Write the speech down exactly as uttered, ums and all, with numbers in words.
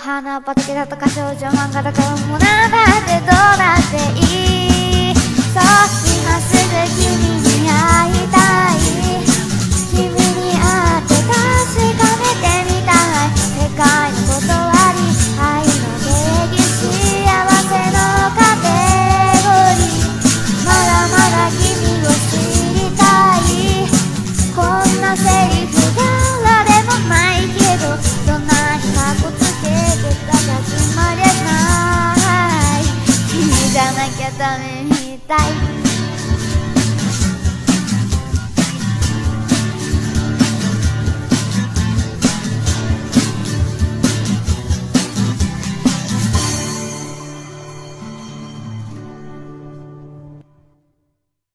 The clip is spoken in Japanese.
花畑だとか少女漫画だからもうなんだってどうだっていい。そう今すぐ君に会いたい。君に会って確かめてみたい。世界の断り愛の定義幸せのカテゴリー。まだまだ君を知りたい。こんなセリフ柄でもないけどどんなにかっこつけてたか決まりゃない。君じゃなきゃダメみたい。